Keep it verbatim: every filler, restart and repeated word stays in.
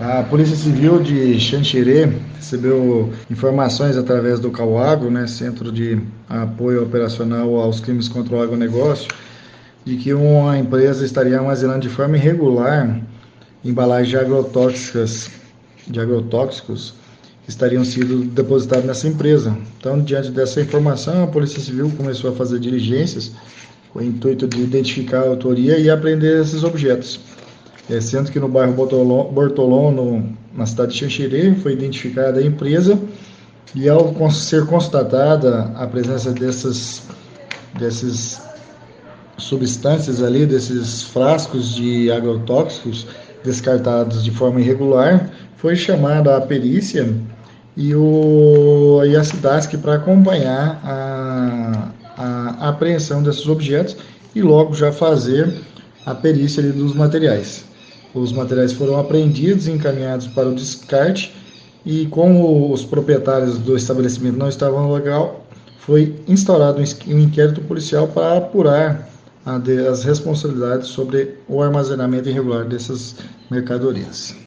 A Polícia Civil de Xanxerê recebeu informações através do CAUAGro, né, Centro de Apoio Operacional aos Crimes contra o Agronegócio, de que uma empresa estaria armazenando de forma irregular embalagens de agrotóxicas, de agrotóxicos que estariam sendo depositados nessa empresa. Então, diante dessa informação, a Polícia Civil começou a fazer diligências com o intuito de identificar a autoria e apreender esses objetos. É, sendo que no bairro Bortolão, no, na cidade de Xanxerê, foi identificada a empresa e, ao ser constatada a presença dessas, dessas substâncias ali, desses frascos de agrotóxicos descartados de forma irregular, foi chamada a perícia e, o, e a SIDASC para acompanhar a, a apreensão desses objetos e logo já fazer a perícia ali dos materiais. Os materiais foram apreendidos e encaminhados para o descarte e, como os proprietários do estabelecimento não estavam no local, foi instaurado um inquérito policial para apurar as responsabilidades sobre o armazenamento irregular dessas mercadorias.